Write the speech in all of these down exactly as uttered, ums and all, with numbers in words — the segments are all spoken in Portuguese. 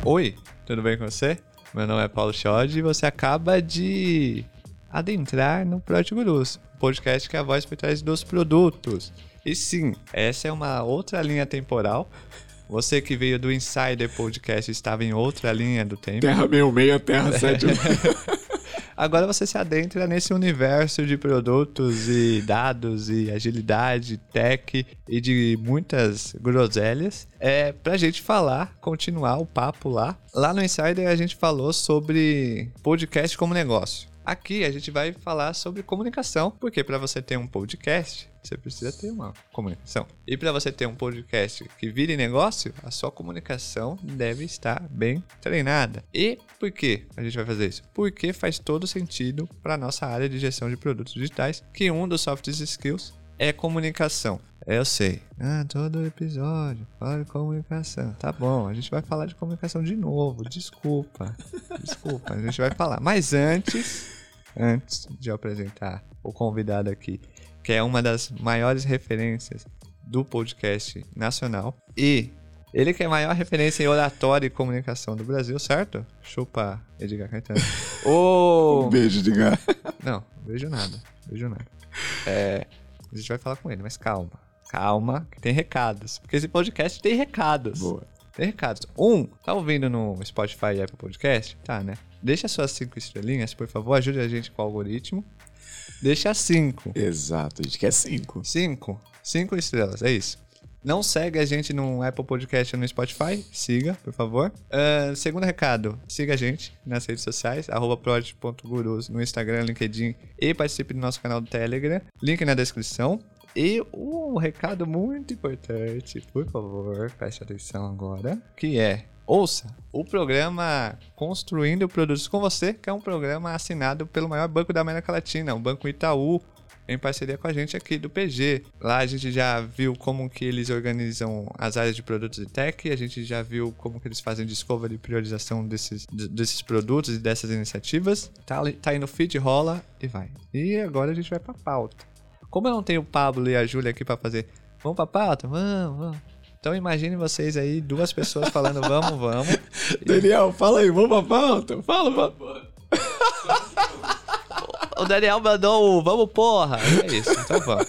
Oi, tudo bem com você? Meu nome é Paulo Chod e você acaba de adentrar no Product Gurus, podcast que é a voz por trás dos produtos. E sim, essa é uma outra linha temporal. Você que veio do Insider Podcast estava em outra linha do tempo. Terra sessenta e seis, Terra sete. Agora você se adentra nesse universo de produtos e dados e agilidade, tech e de muitas groselhas. É pra gente falar, continuar o papo lá. Lá no Insider a gente falou sobre podcast como negócio. Aqui a gente vai falar sobre comunicação, porque para você ter um podcast, você precisa ter uma comunicação. E para você ter um podcast que vire negócio, a sua comunicação deve estar bem treinada. E por que a gente vai fazer isso? Porque faz todo sentido para a nossa área de gestão de produtos digitais, que um dos soft skills é comunicação. Eu sei. Ah, todo episódio fala de comunicação. Tá bom, a gente vai falar de comunicação de novo. Desculpa. Desculpa, a gente vai falar. Mas antes... Antes de eu apresentar o convidado aqui, que é uma das maiores referências do podcast nacional, e ele que é a maior referência em oratória e comunicação do Brasil, certo? Chupa Edgar Caetano. Oh! Um beijo, Edgar. Não, beijo nada, beijo nada. É, a gente vai falar com ele, mas calma, calma, que tem recados, porque esse podcast tem recados. Boa. Tem recados. Um, tá ouvindo no Spotify e Apple Podcast? Tá, né? Deixa suas cinco estrelinhas, por favor. Ajude a gente com o algoritmo. Deixa cinco. Exato, a gente quer cinco. Cinco. Cinco estrelas, é isso. Não segue a gente no Apple Podcast ou no Spotify? Siga, por favor. Uh, segundo recado, siga a gente nas redes sociais, arroba prod ponto gurus no Instagram, LinkedIn e participe do nosso canal do Telegram. Link na descrição. E um recado muito importante, por favor, preste atenção agora, que é, ouça o programa Construindo Produtos com Você, que é um programa assinado pelo maior banco da América Latina, o Banco Itaú, em parceria com a gente aqui do P G. Lá a gente já viu como que eles organizam as áreas de produtos e tech, a gente já viu como que eles fazem discovery e priorização desses, desses produtos e dessas iniciativas. Tá, tá aí no feed, rola e vai. E agora a gente vai pra pauta. Como eu não tenho o Pablo e a Júlia aqui pra fazer, vamos pra pauta? Vamos, vamos. Então imagine vocês aí, duas pessoas falando vamos, vamos. Daniel, fala aí, vamos pra pauta? Fala pra pauta. O Daniel mandou o vamos porra. É isso, então vamos.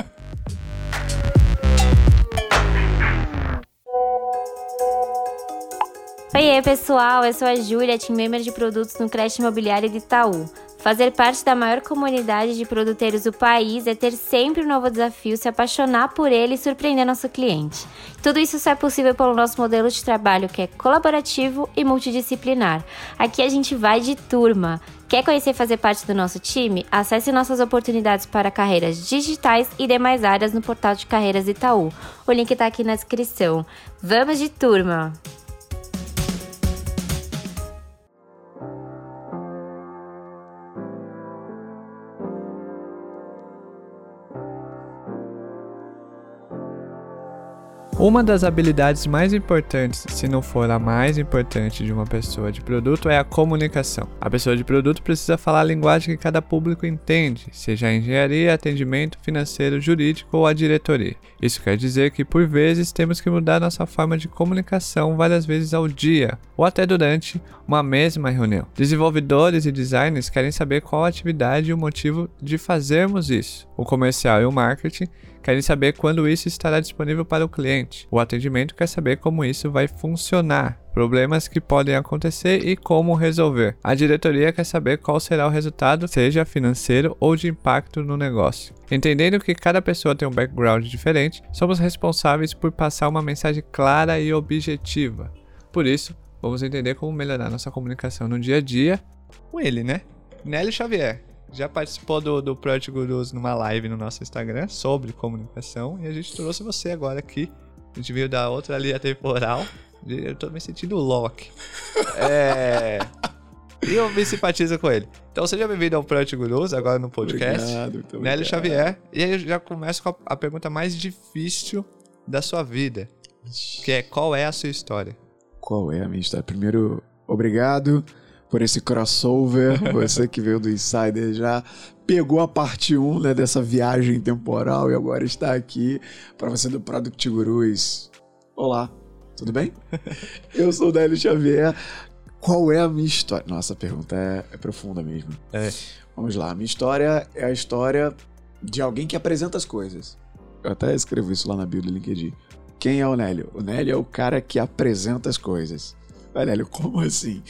Oi, pessoal, eu sou a Júlia, team member de produtos no Crédito Imobiliário de Itaú. Fazer parte da maior comunidade de produteiros do país é ter sempre um novo desafio, se apaixonar por ele e surpreender nosso cliente. Tudo isso só é possível pelo nosso modelo de trabalho, que é colaborativo e multidisciplinar. Aqui a gente vai de turma. Quer conhecer e fazer parte do nosso time? Acesse nossas oportunidades para carreiras digitais e demais áreas no portal de carreiras Itaú. O link está aqui na descrição. Vamos de turma! Uma das habilidades mais importantes, se não for a mais importante de uma pessoa de produto, é a comunicação. A pessoa de produto precisa falar a linguagem que cada público entende, seja a engenharia, atendimento, financeiro, jurídico ou a diretoria. Isso quer dizer que, por vezes, temos que mudar nossa forma de comunicação várias vezes ao dia, ou até durante uma mesma reunião. Desenvolvedores e designers querem saber qual a atividade e o motivo de fazermos isso. O comercial e o marketing querem saber quando isso estará disponível para o cliente. O atendimento quer saber como isso vai funcionar, problemas que podem acontecer e como resolver. A diretoria quer saber qual será o resultado, seja financeiro ou de impacto no negócio. Entendendo que cada pessoa tem um background diferente, somos responsáveis por passar uma mensagem clara e objetiva. Por isso, vamos entender como melhorar nossa comunicação no dia a dia com ele, né? Nélio Xavier. Já participou do, do Product Gurus numa live no nosso Instagram sobre comunicação e a gente trouxe você agora aqui. A gente veio da outra linha temporal. Eu tô me sentindo Loki. É... E eu me simpatizo com ele. Então seja bem-vindo ao Product Gurus, agora no podcast. Obrigado, muito Nélio obrigado. Xavier. E aí eu já começo com a, a pergunta mais difícil da sua vida. Que é, qual é a sua história? Qual é a minha história? Primeiro, obrigado por esse crossover. Você que veio do Insider já pegou a parte um, né, dessa viagem temporal e agora está aqui. Para você do Product Gurus, olá, Tudo bem? Eu sou o Nélio Xavier. Qual é a minha história? Nossa, a pergunta é, é profunda mesmo. É. Vamos lá. A minha história é a história de alguém que apresenta as coisas. Eu até escrevo isso lá na bio do LinkedIn. Quem é o Nélio? O Nélio é o cara que apresenta as coisas. Mas, Nélio, como assim?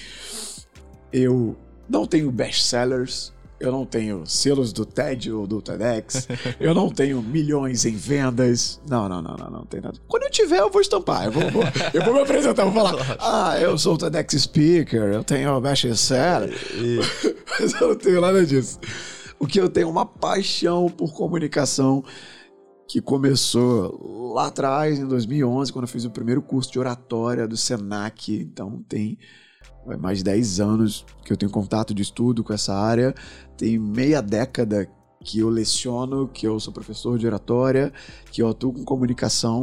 Eu não tenho best-sellers, eu não tenho selos do TED ou do TEDx, eu não tenho milhões em vendas. Não, não, não, não, não tem nada. Quando eu tiver, eu vou estampar. Eu vou, vou, eu vou me apresentar, vou falar, ah, eu sou o TEDx Speaker, eu tenho best-seller. Mas eu não tenho nada disso. O que eu tenho é uma paixão por comunicação que começou lá atrás, em dois mil e onze, quando eu fiz o primeiro curso de oratória do Senac. Então tem mais de dez anos que eu tenho contato de estudo com essa área. Tem meia década que eu leciono, que eu sou professor de oratória, que eu atuo com comunicação.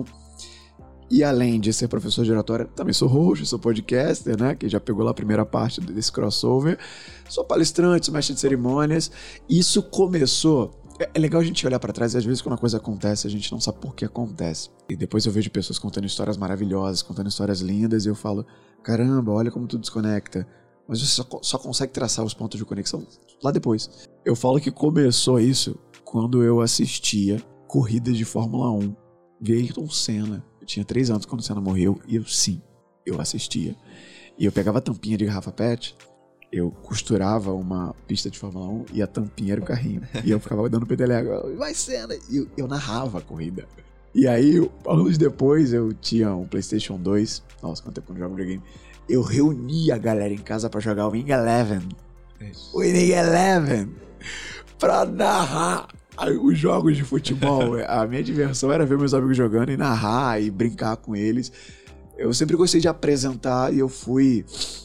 E além de ser professor de oratória, também sou host, sou podcaster, né? Que já pegou lá a primeira parte desse crossover. Sou palestrante, sou mestre de cerimônias. Isso começou... É legal a gente olhar pra trás e às vezes quando a coisa acontece, a gente não sabe por que acontece. E depois eu vejo pessoas contando histórias maravilhosas, contando histórias lindas, e eu falo, caramba, olha como tudo desconecta. Mas você só, só consegue traçar os pontos de conexão lá depois. Eu falo que começou isso quando eu assistia corridas de Fórmula um. Vi Ayrton Senna. Eu tinha três anos quando o Senna morreu, e eu sim, eu assistia. E eu pegava a tampinha de garrafa pet, eu costurava uma pista de Fórmula um e a tampinha era o carrinho. E eu ficava dando pedeleco, vai Senna! E eu, eu narrava a corrida. E aí, anos depois, eu tinha um PlayStation dois. Nossa, quanto tempo eu não jogo videogame. Eu reunia a galera em casa pra jogar o Winning Eleven. O Winning Eleven! Pra narrar os jogos de futebol. A minha diversão era ver meus amigos jogando e narrar e brincar com eles. Eu sempre gostei de apresentar e eu fui...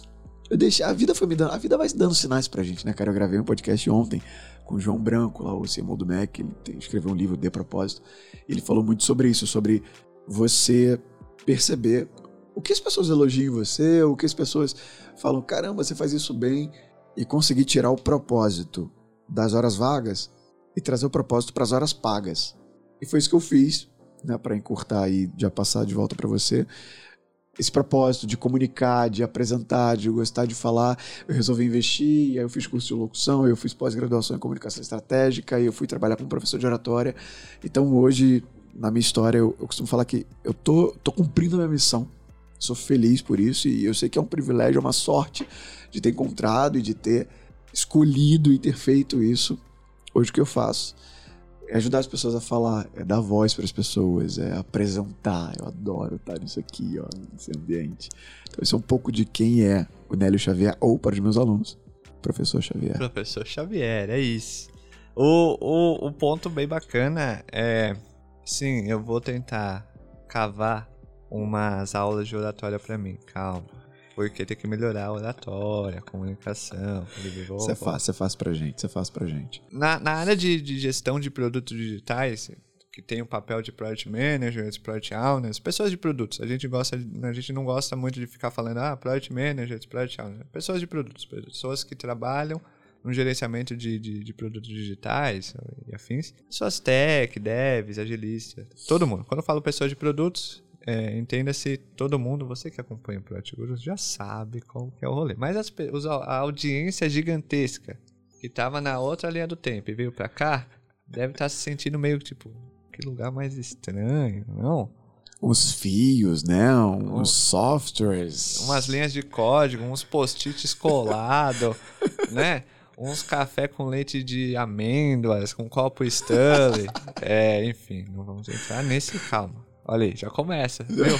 Eu deixei, a vida foi me dando, a vida vai dando sinais pra gente, né, cara? Eu gravei um podcast ontem com o João Branco, lá, o C M O do M E C, ele tem, escreveu um livro de propósito. Ele falou muito sobre isso, sobre você perceber o que as pessoas elogiam em você, o que as pessoas falam, caramba, você faz isso bem, e conseguir tirar o propósito das horas vagas e trazer o propósito para as horas pagas. E foi isso que eu fiz, né, para encurtar e já passar de volta para você. Esse propósito de comunicar, de apresentar, de gostar de falar, eu resolvi investir, e aí eu fiz curso de locução, eu fiz pós-graduação em comunicação estratégica, e eu fui trabalhar como professor de oratória. Então hoje, na minha história, eu, eu costumo falar que eu tô, tô cumprindo a minha missão, sou feliz por isso, e eu sei que é um privilégio, é uma sorte de ter encontrado e de ter escolhido e ter feito isso. Hoje o que eu faço é ajudar as pessoas a falar, é dar voz para as pessoas, é apresentar. Eu adoro estar nisso aqui, ó, nesse ambiente. Então isso é um pouco de quem é o Nélio Xavier, ou para os meus alunos, Professor Xavier. Professor Xavier, é isso. O, o, o ponto bem bacana é, sim, eu vou tentar cavar umas aulas de oratória para mim, calma. Porque tem que melhorar a oratória, a comunicação. Você faz, você faz pra gente, você faz pra gente. Na, na área de, de gestão de produtos digitais, que tem o papel de Product Managers, Product Owners, pessoas de produtos. A gente, gosta, a gente não gosta muito de ficar falando, ah, Product Managers, Product Owners. Pessoas de produtos, pessoas que trabalham no gerenciamento de, de, de produtos digitais e afins. Pessoas tech, devs, agilistas, todo mundo. Quando eu falo pessoas de produtos... É, entenda-se, todo mundo, você que acompanha o Product Gurus já sabe como que é o rolê. Mas as, a audiência gigantesca que tava na outra linha do tempo e veio pra cá, deve estar tá se sentindo meio tipo, que lugar mais estranho, não? Os fios, né? Os softwares. Umas linhas de código, uns post-its colados, né? Uns café com leite de amêndoas, com copo Stanley. É, enfim, não vamos entrar nesse, calma. Olha aí, já começa, viu?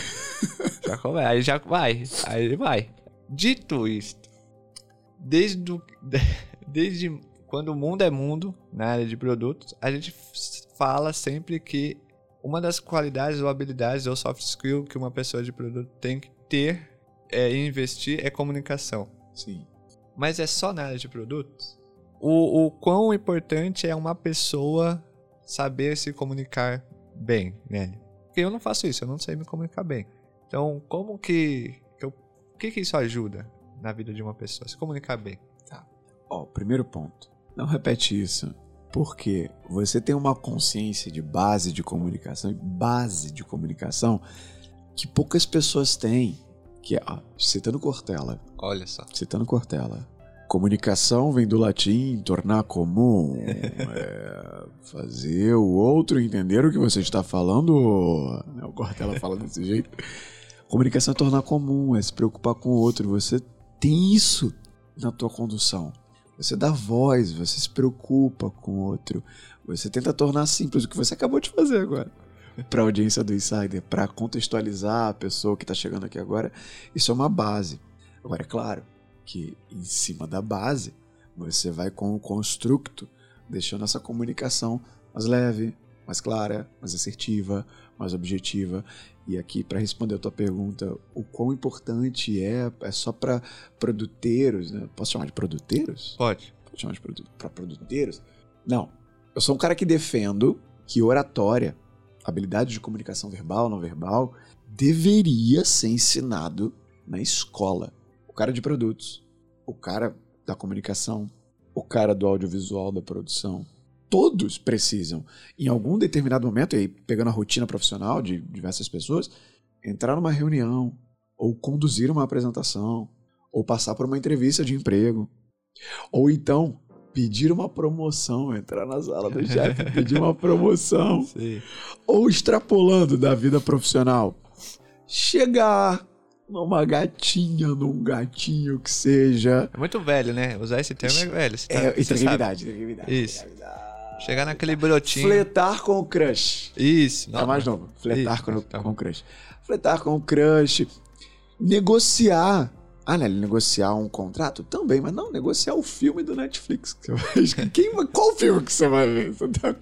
Já começa, aí já vai, aí vai. Dito isto, desde, do, desde quando o mundo é mundo, na área de produtos, a gente fala sempre que uma das qualidades ou habilidades ou soft skill que uma pessoa de produto tem que ter é investir é comunicação. Sim. Mas é só na área de produtos? O, o quão importante é uma pessoa saber se comunicar bem, né? Porque eu não faço isso, eu não sei me comunicar bem. Então, como que... que eu, o que que isso ajuda na vida de uma pessoa? Se comunicar bem. Tá. Ó, primeiro ponto. Não repete isso. Porque você tem uma consciência de base de comunicação. E base de comunicação que poucas pessoas têm, que é, ó, citando Cortella. Olha só. Citando Cortella. Comunicação vem do latim tornar comum, é, fazer o outro entender o que você está falando. O Cortella fala desse jeito. Comunicação é tornar comum, é se preocupar com o outro. Você tem isso na tua condução. Você dá voz, você se preocupa com o outro. Você tenta tornar simples o que você acabou de fazer agora. Para a audiência do Insider, para contextualizar a pessoa que está chegando aqui agora, isso é uma base. Agora, é claro que em cima da base, você vai com o construto, deixando essa comunicação mais leve, mais clara, mais assertiva, mais objetiva. E aqui, para responder a tua pergunta, o quão importante é, é só para produteiros, né? Posso chamar de produteiros? Pode. Posso chamar de produ- para produteiros? Não. Eu sou um cara que defendo que oratória, habilidade de comunicação verbal, não verbal, deveria ser ensinado na escola. O cara de produtos, o cara da comunicação, o cara do audiovisual, da produção, todos precisam, em algum determinado momento, e aí pegando a rotina profissional de diversas pessoas, entrar numa reunião, ou conduzir uma apresentação, ou passar por uma entrevista de emprego, ou então pedir uma promoção, entrar na sala do chefe, pedir uma promoção, Sim. Ou extrapolando da vida profissional, chegar numa gatinha, num gatinho que seja. É muito velho, né? Usar esse termo é velho. Você tá, É, você integridade, sabe. integridade. Isso. Chegar naquele brotinho. Fletar com o crush. Isso. É mais novo. Fletar Isso, com, tá com o crush. Fletar com o crush. Negociar. Ah, né? Negociar um contrato? Também, mas não, negociar o filme do Netflix. Que você vai... Quem, qual filme que você vai ver?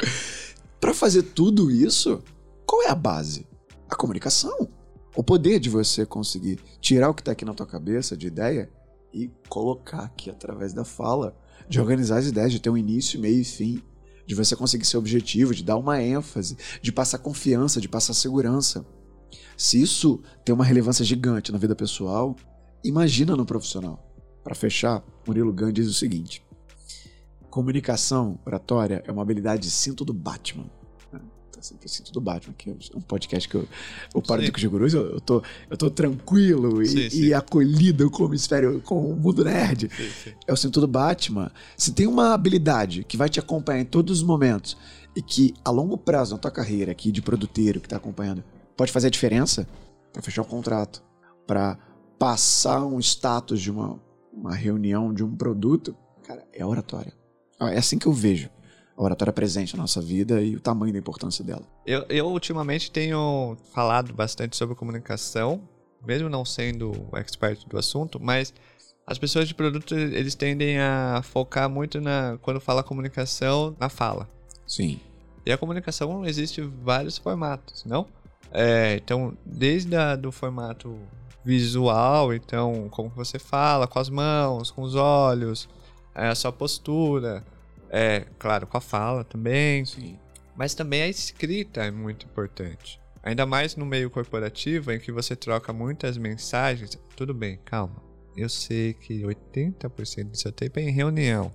Pra fazer tudo isso, qual é a base? A comunicação. O poder de você conseguir tirar o que tá aqui na tua cabeça de ideia e colocar aqui através da fala, de organizar as ideias, de ter um início, meio e fim, de você conseguir ser objetivo, de dar uma ênfase, de passar confiança, de passar segurança. Se isso tem uma relevância gigante na vida pessoal, imagina no profissional. Para fechar, Murilo Gun diz o seguinte: comunicação oratória é uma habilidade de cinto do Batman. Tá sempre cinto do Batman, que é um podcast que eu, o Paradoxo de Gurus, eu, eu, tô, eu tô tranquilo e, sim, sim. e acolhido com o hemisfério, com o mundo nerd. Sim, sim. É o cinto do Batman. Se tem uma habilidade que vai te acompanhar em todos os momentos e que a longo prazo na tua carreira aqui de produteiro que tá acompanhando pode fazer a diferença para fechar um contrato, para passar um status de uma, uma reunião de um produto, cara, é a oratória. É assim que eu vejo a oratória presente na nossa vida e o tamanho da importância dela. Eu, eu ultimamente tenho falado bastante sobre comunicação, mesmo não sendo o expert do assunto, mas as pessoas de produto, eles tendem a focar muito na, quando fala comunicação, na fala. Sim. E a comunicação existe vários formatos, não? É, então, desde a, do formato visual, então, como você fala, com as mãos, com os olhos, é, a sua postura, é, claro, com a fala também. Sim. Mas também a escrita é muito importante. Ainda mais no meio corporativo, em que você troca muitas mensagens. Tudo bem, calma. Eu sei que oitenta por cento do seu tempo é em reunião.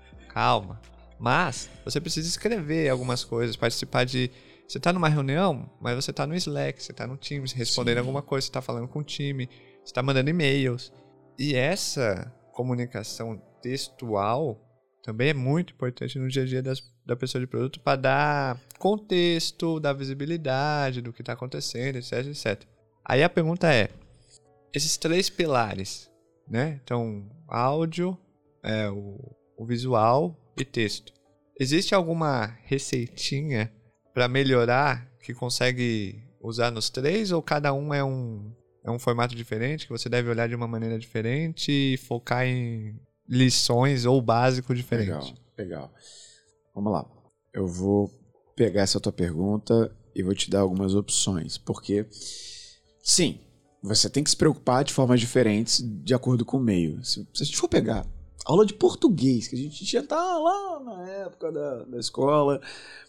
Calma. Mas você precisa escrever algumas coisas, participar de... Você tá numa reunião, mas você tá no Slack, você tá no Teams, respondendo Sim. alguma coisa, você tá falando com o time, você tá mandando e-mails. E essa comunicação textual também é muito importante no dia a dia das, da pessoa de produto para dar contexto, dar visibilidade do que está acontecendo, etc, etcétera. Aí a pergunta é, esses três pilares, né? Então, áudio, é, o, o visual e texto. Existe alguma receitinha para melhorar que consegue usar nos três ou cada um é um, é um formato diferente que você deve olhar de uma maneira diferente e focar em lições ou básico diferente? Legal, legal. Vamos lá. Eu vou pegar essa tua pergunta e vou te dar algumas opções, porque sim, você tem que se preocupar de formas diferentes de acordo com o meio. Se, se a gente for pegar aula de português, que a gente já tá lá na época da, da escola,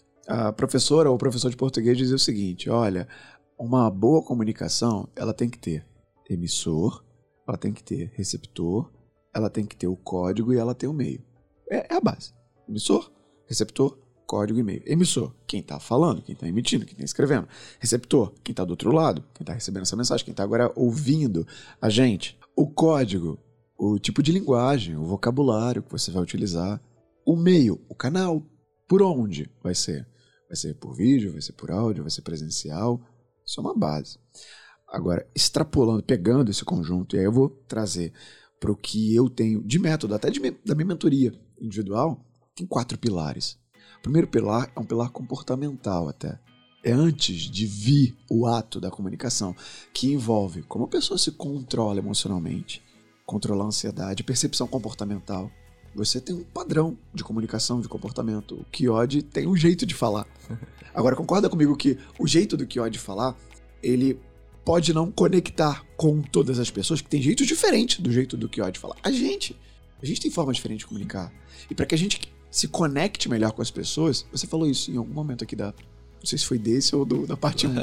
a professora ou o professor de português dizia o seguinte: olha, uma boa comunicação, ela tem que ter emissor, ela tem que ter receptor, ela tem que ter o código e ela tem o meio. É, é a base. Emissor, receptor, código e-mail. Emissor, quem está falando, quem está emitindo, quem está escrevendo. Receptor, quem está do outro lado, quem está recebendo essa mensagem, quem está agora ouvindo a gente. O código, o tipo de linguagem, o vocabulário que você vai utilizar. O meio, o canal. Por onde vai ser? Vai ser por vídeo, vai ser por áudio, vai ser presencial. Isso é uma base. Agora, extrapolando, pegando esse conjunto, e aí eu vou trazer para o que eu tenho de método, até de, da minha mentoria individual, tem quatro pilares. O primeiro pilar é um pilar comportamental até. É antes de vir o ato da comunicação, que envolve como a pessoa se controla emocionalmente, controlar a ansiedade, percepção comportamental. Você tem um padrão de comunicação, de comportamento. O Chiodi tem um jeito de falar. Agora, concorda comigo que o jeito do Chiodi falar, ele pode não conectar com todas as pessoas, que tem jeitos diferentes do jeito do Chiodi falar. A gente, a gente tem formas diferentes de comunicar. E para que a gente se conecte melhor com as pessoas, você falou isso em algum momento aqui da... Não sei se foi desse ou do, da parte um.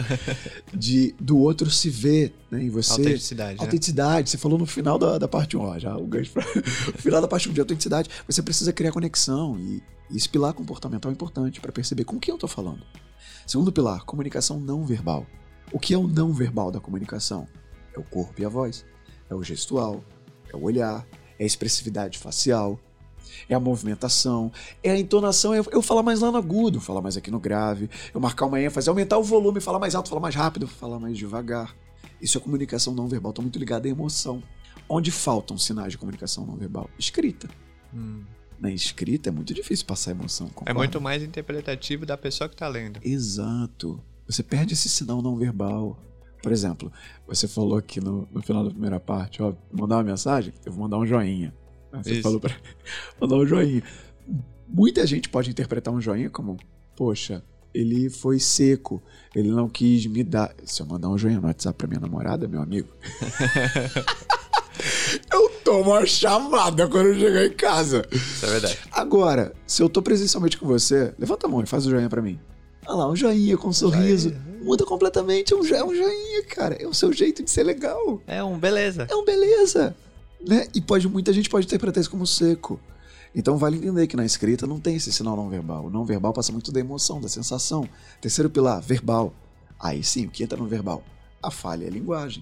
De, do outro se ver, né, em você. Autenticidade. Autenticidade. Né? Você falou no final da, da parte um, ó, já o gancho pra, no final da parte um de autenticidade. Você precisa criar conexão e, e esse pilar comportamental é importante para perceber com quem eu tô falando. Segundo pilar, comunicação não verbal. O que é o não verbal da comunicação? É o corpo e a voz. É o gestual. É o olhar. É a expressividade facial. É a movimentação, é a entonação, é eu falar mais lá no agudo, falar mais aqui no grave, eu marcar uma ênfase, aumentar o volume, falar mais alto, falar mais rápido, falar mais devagar. Isso é comunicação não verbal, está muito ligado à emoção. Onde faltam sinais de comunicação não verbal? Escrita. Hum. Na escrita é muito difícil passar emoção. Concorda? É muito mais interpretativo da pessoa que está lendo. Exato. Você perde esse sinal não verbal. Por exemplo, você falou aqui no, no final da primeira parte, ó, mandar uma mensagem, eu vou mandar um joinha. Você Isso. falou pra mandar um joinha. Muita gente pode interpretar um joinha como, poxa, ele foi seco, ele não quis me dar. Se eu mandar um joinha no WhatsApp pra minha namorada, meu amigo, eu tomo uma chamada quando eu chegar em casa. Isso é verdade. Agora, se eu tô presencialmente com você, levanta a mão e faz o joinha pra mim. Olha lá, um joinha com um sorriso. Joinha. Muda completamente, é um, é um joinha, cara. É o seu jeito de ser legal. É um beleza. É um beleza. Né? E pode, muita gente pode interpretar isso como seco. Então vale entender que na escrita não tem esse sinal não verbal. O não verbal passa muito da emoção, da sensação. Terceiro pilar, verbal. Aí sim, o que entra no verbal? A falha é a linguagem.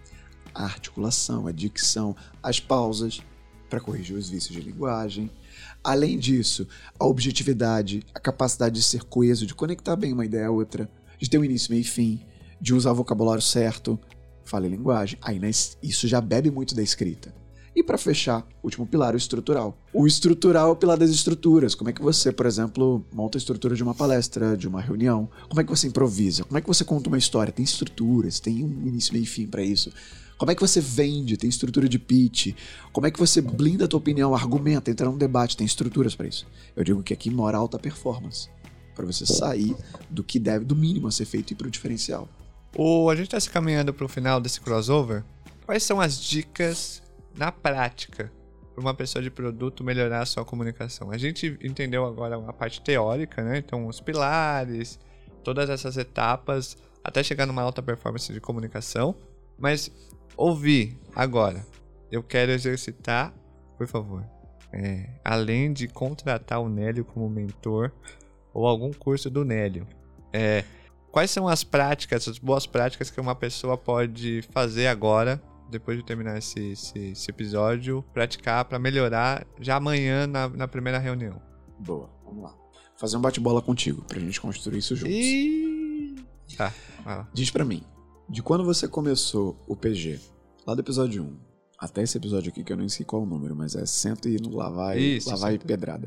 A articulação, a dicção, as pausas para corrigir os vícios de linguagem. Além disso, a objetividade, a capacidade de ser coeso, de conectar bem uma ideia a outra, de ter um início, meio e fim, de usar o vocabulário certo, falha e linguagem. Aí isso já bebe muito da escrita. E para fechar, o último pilar, o estrutural. O estrutural é o pilar das estruturas. Como é que você, por exemplo, monta a estrutura de uma palestra, de uma reunião? Como é que você improvisa? Como é que você conta uma história? Tem estruturas, tem um início, meio e fim para isso. Como é que você vende? Tem estrutura de pitch. Como é que você blinda a tua opinião, argumenta, entra num debate? Tem estruturas para isso. Eu digo que aqui mora alta performance. Para você sair do que deve, do mínimo a ser feito e ir pro diferencial. O, a gente está se caminhando para o final desse crossover. Quais são as dicas na prática para uma pessoa de produto melhorar a sua comunicação? A gente entendeu agora uma parte teórica, né? Então, os pilares, todas essas etapas, até chegar numa alta performance de comunicação. Mas ouvir agora, eu quero exercitar, por favor, é, além de contratar o Nélio como mentor ou algum curso do Nélio, é, quais são as práticas, as boas práticas que uma pessoa pode fazer agora, depois de terminar esse, esse, esse episódio, praticar para melhorar já amanhã na, na primeira reunião? Boa, vamos lá. Fazer um bate-bola contigo, pra gente construir isso juntos. E... Tá, vai lá. Diz pra mim, de quando você começou o P G, lá do episódio um, até esse episódio aqui, que eu não sei qual é o número, mas é cento e lá vai, isso, lá vai pedrada.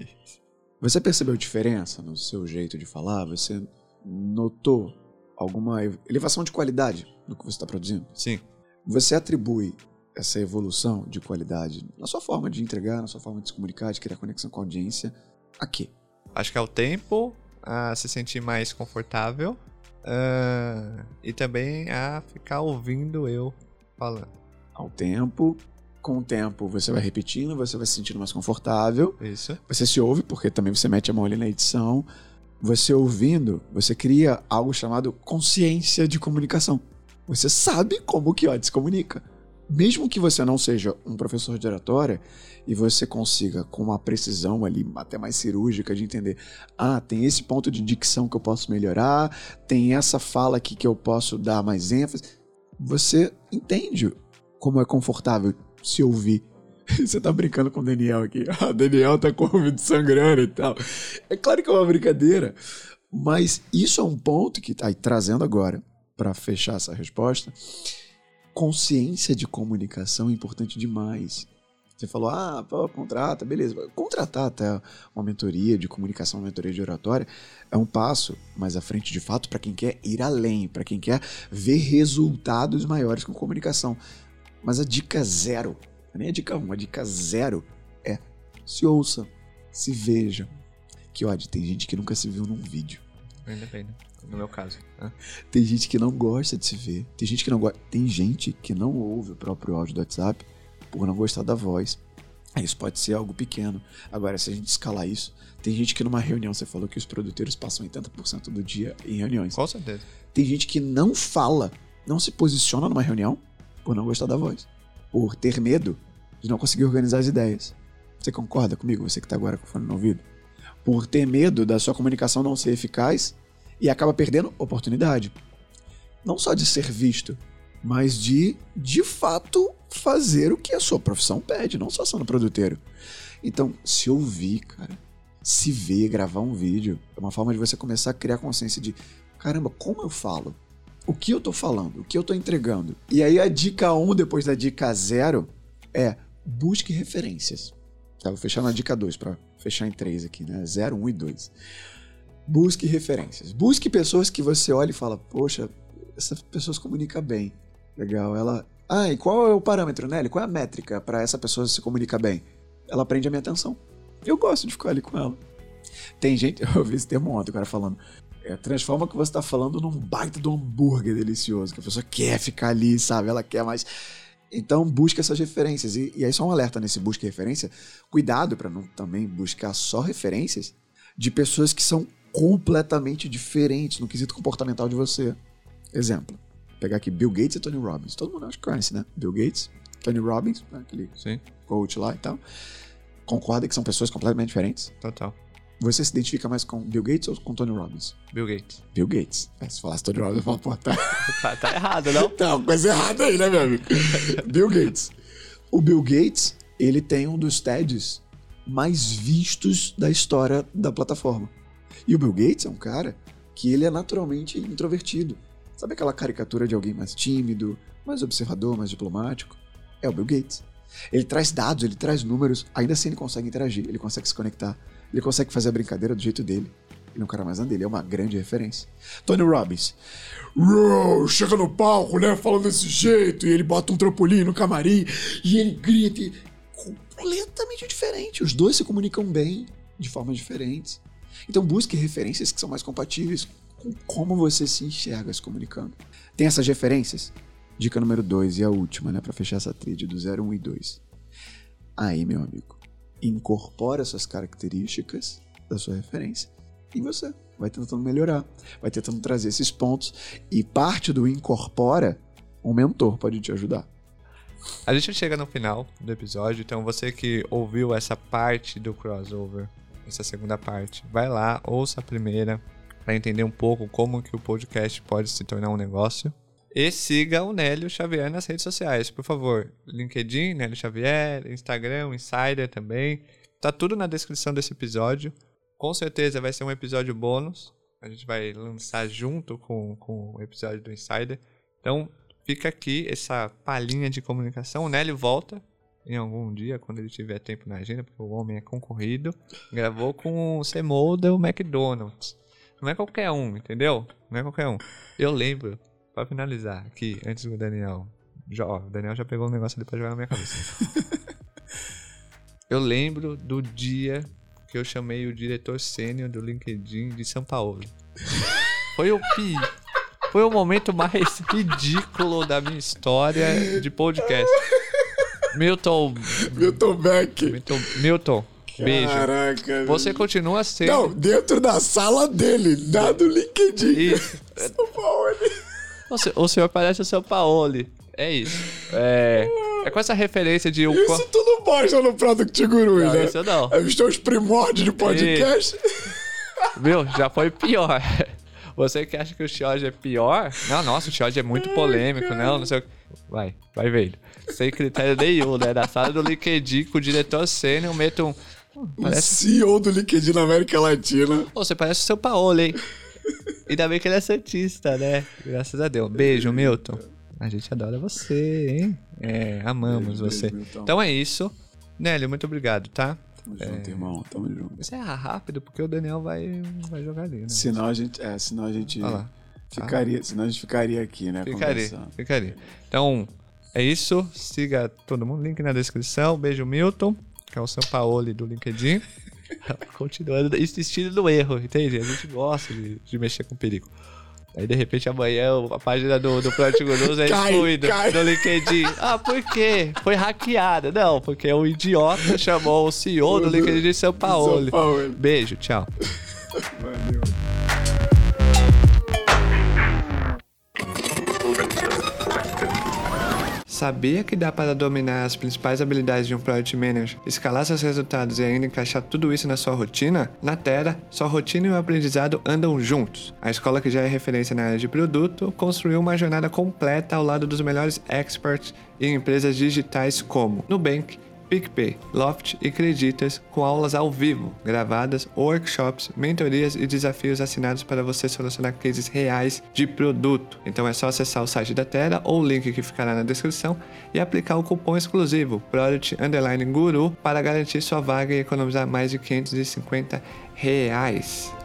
Você percebeu diferença no seu jeito de falar? Você notou alguma elevação de qualidade no que você está produzindo? Sim. Você atribui essa evolução de qualidade na sua forma de entregar, na sua forma de se comunicar, de criar conexão com a audiência, a quê? Acho que é o tempo a se sentir mais confortável uh, e também a ficar ouvindo eu falando. Ao tempo, com o tempo você vai repetindo, você vai se sentindo mais confortável. Isso. Você se ouve, porque também você mete a mão ali na edição. Você ouvindo, você cria algo chamado consciência de comunicação. Você sabe como o Chiodi se comunica. mesmo que você não seja um professor de oratória e você consiga, com uma precisão ali, até mais cirúrgica, de entender, ah, tem esse ponto de dicção que eu posso melhorar, tem essa fala aqui que eu posso dar mais ênfase, você entende como é confortável se ouvir. Você tá brincando com o Daniel aqui. Ah, o Daniel tá com o ouvido sangrando e tal. É claro que é uma brincadeira, mas isso é um ponto que tá aí trazendo agora, para fechar essa resposta. Consciência de comunicação é importante demais. Você falou, ah, pô, contrata, beleza. Contratar até uma mentoria de comunicação, uma mentoria de oratória, é um passo mais à frente de fato para quem quer ir além, para quem quer ver resultados maiores com comunicação. Mas a dica zero, nem a dica um, a dica zero é se ouça, se veja. Que ódio, tem gente que nunca se viu num vídeo. Ainda bem, né? No meu caso. Né? Tem gente que não gosta de se ver. Tem gente que não gosta. Tem gente que não ouve o próprio áudio do WhatsApp por não gostar da voz. Isso pode ser algo pequeno. Agora, se a gente escalar isso, tem gente que numa reunião, você falou que os produtores passam oitenta por cento do dia em reuniões. Com certeza. Tem gente que não fala, não se posiciona numa reunião por não gostar da voz. Por ter medo de não conseguir organizar as ideias. Você concorda comigo, você que está agora com o fone no ouvido? Por ter medo da sua comunicação não ser eficaz e acaba perdendo oportunidade. Não só de ser visto, mas de, de fato, fazer o que a sua profissão pede, não só sendo produteiro. Então, se ouvir, cara, se ver, gravar um vídeo, é uma forma de você começar a criar consciência de, caramba, como eu falo? O que eu tô falando? O que eu tô entregando? E aí a dica um, depois da dica zero, é busque referências. Tá, vou fechar na dica dois, para fechar em três aqui, né? zero, um e dois. Busque referências. Busque pessoas que você olha e fala, poxa, essa pessoa se comunica bem. Legal, ela... Ah, e qual é o parâmetro, Nelly? Qual é a métrica para essa pessoa se comunicar bem? Ela prende a minha atenção. Eu gosto de ficar ali com ela. Tem gente... Eu ouvi esse termo ontem, o cara falando... É, transforma o que você tá falando num baita de um hambúrguer delicioso, que a pessoa quer ficar ali, sabe? Ela quer mais... Então, busque essas referências. E, e aí só um alerta nesse busca referência. Cuidado para não também buscar só referências de pessoas que são completamente diferentes no quesito comportamental de você. Exemplo. Vou pegar aqui Bill Gates e Tony Robbins. Todo mundo acho que conhece, né? Bill Gates, Tony Robbins, aquele Sim. coach lá e tal. Concorda que são pessoas completamente diferentes? Total. Você se identifica mais com Bill Gates ou com Tony Robbins? Bill Gates. Bill Gates. É, se falasse Tony Robbins, eu falo, pô, tá... tá, tá errado, não? Tá, uma coisa errada aí, né, meu amigo? Bill Gates. O Bill Gates, ele tem um dos T E Ds mais vistos da história da plataforma. E o Bill Gates é um cara que ele é naturalmente introvertido. Sabe aquela caricatura de alguém mais tímido, mais observador, mais diplomático? É o Bill Gates. Ele traz dados, ele traz números, ainda assim ele consegue interagir, ele consegue se conectar, ele consegue fazer a brincadeira do jeito dele. Ele é um cara mais anda, ele é uma grande referência. Tony Robbins. Uou, chega no palco, né, falando desse jeito, e ele bota um trampolim no camarim, e ele grita, e... completamente diferente. Os dois se comunicam bem, de formas diferentes. Então busque referências que são mais compatíveis com como você se enxerga se comunicando. Tem essas referências? Dica número dois e a última, né, para fechar essa tríade do zero, um e dois. Aí, meu amigo, incorpora essas características da sua referência e você vai tentando melhorar, vai tentando trazer esses pontos e parte do incorpora, um mentor pode te ajudar. A gente chega no final do episódio, então você que ouviu essa parte do crossover, essa segunda parte, vai lá, ouça a primeira para entender um pouco como que o podcast pode se tornar um negócio. E siga o Nélio Xavier nas redes sociais, por favor. LinkedIn, Nélio Xavier, Instagram, Insider também. Tá tudo na descrição desse episódio. Com certeza vai ser um episódio bônus. A gente vai lançar junto com, com o episódio do Insider. Então, fica aqui essa palhinha de comunicação. O Nélio volta em algum dia, quando ele tiver tempo na agenda, porque o homem é concorrido. Gravou com o Seymour do McDonald's. Não é qualquer um, entendeu? Não é qualquer um. Eu lembro... Pra finalizar aqui, antes do Daniel... Já, ó, o Daniel já pegou um negócio ali pra jogar na minha cabeça. Eu lembro do dia que eu chamei o diretor sênior do LinkedIn de São Paulo. Foi o pi... Foi o momento mais ridículo da minha história de podcast. Milton... Milton Beck. Milton... Milton. Beijo. Caraca. Você continua sendo... Não, dentro da sala dele, lá do LinkedIn. Isso. São Paulo. O senhor parece o seu Paoli. É isso. É, é com essa referência de... Um... Isso tu não mostra no Product Gurus, não, né? Isso não. É os teus primórdios de podcast. E... Meu, já foi pior. Você que acha que o Xioge é pior? Não, nossa, o Xioge é muito polêmico, Ai, não, não sei o que. Vai, vai vendo. Sem critério nenhum, né? Na sala do LinkedIn, com o diretor sênior, eu meto um... Hum, parece... O C E O do LinkedIn na América Latina. Pô, você parece o seu Paolo, hein? Ainda bem que ele é santista, né? Graças a Deus. Beijo, Milton. A gente adora você, hein? É, amamos beijo, você. Beijo, então é isso. Nélio, muito obrigado, tá? Tamo é... junto, irmão. Tamo junto. Você erra rápido, porque o Daniel vai, vai jogar ali, né? Senão a gente... É, senão a gente... Ficaria, ah. Senão a gente ficaria aqui, né? Ficaria, ficaria. Então, é isso. Siga todo mundo. Link na descrição. Beijo, Milton, que é o Sampaoli do LinkedIn. Continuando insistindo no erro, entende? A gente gosta de, de mexer com perigo. Aí, de repente, amanhã a página do, do Product Gurus é excluída no LinkedIn. Ah, por quê? Foi hackeada. Não, porque um idiota chamou o C E O do LinkedIn de São Paulo. Beijo, tchau. Valeu. Sabia que dá para dominar as principais habilidades de um Product Manager, escalar seus resultados e ainda encaixar tudo isso na sua rotina? Na Terra, sua rotina e o aprendizado andam juntos. A escola, que já é referência na área de produto, construiu uma jornada completa ao lado dos melhores experts em empresas digitais como Nubank, PicPay, Loft e Creditas, com aulas ao vivo, gravadas, workshops, mentorias e desafios assinados para você solucionar cases reais de produto. Então é só acessar o site da Terra ou o link que ficará na descrição e aplicar o cupom exclusivo Product Underline Guru para garantir sua vaga e economizar mais de quinhentos e cinquenta reais.